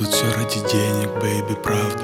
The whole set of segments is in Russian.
Тут все ради денег, бэйби, правда.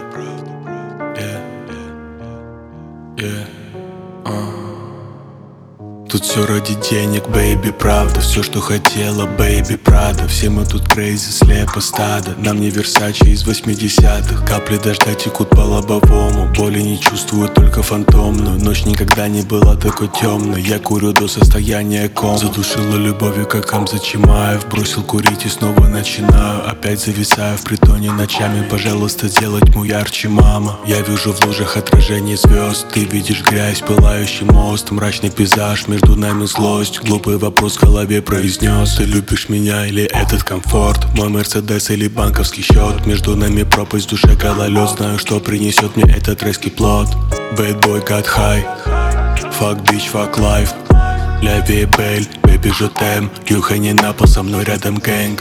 Тут все ради денег, бэйби, правда. Все, что хотела, бэйби, Прада. Все мы тут крейзи, слепо стадо. Нам не Версаче из 80-х. Капли дождя текут по лобовому. Боли не чувствую, только фантомную. Ночь никогда не была такой темной. Я курю до состояния кома. Задушила любовью, как Хамза Чимаев. Бросил курить и снова начинаю. Опять зависаю в притоне ночами. Пожалуйста, сделай тьму ярче, мама. Я вижу в лужах отражение звезд. Ты видишь грязь, пылающий мост. Мрачный пейзаж, между нами злость. Глупый вопрос в голове произнес: ты любишь меня или этот комфорт? Мой Мерседес или банковский счет? Между нами пропасть, в душе гололед. Знаю, что принесет мне этот райский плод. Bad boy got high. Fuck bitch, fuck life. La vie est belle, baby je t'aime. Юха не на пол, со мной рядом гэнг.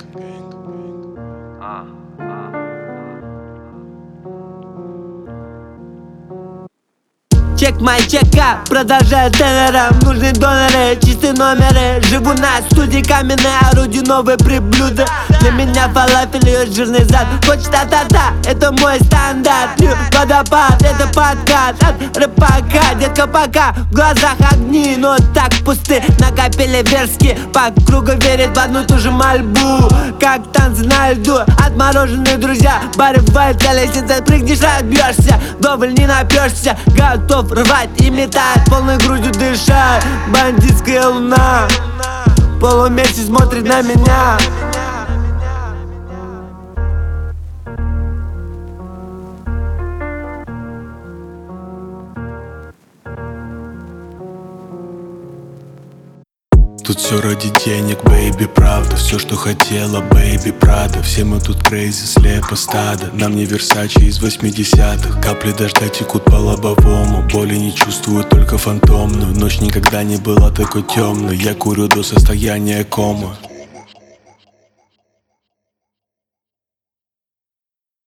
Чек май чека, продолжаю тенором. Нужны доноры, чистые номеры. Живу на студии каменной, орудию новые приблюда. Для меня фалафель и жирный зад. Хочешь та-та-та, это мой стандарт. Водопад, это подкат от рэпака. Детка пока, в глазах огни, но так пусты. Накопили верски, по кругу верят в одну и ту же мольбу. Как танцы на льду, отмороженные друзья. Бары в вальт, колесница, прыгнешь, разбьешься. Вдоволь не напьешься, готов рвать и метать, полной грудью дышать. Бандитская луна полумесяц смотрит на меня. Тут все ради денег, бэйби, правда. Все, что хотела, бэйби, Прада. Все мы тут крейзи, слепо стадо. Нам не Версаче из 80-х. Капли дождя текут по лобовому. Боли не чувствую, только фантомную. Ночь никогда не была такой темной. Я курю до состояния комы.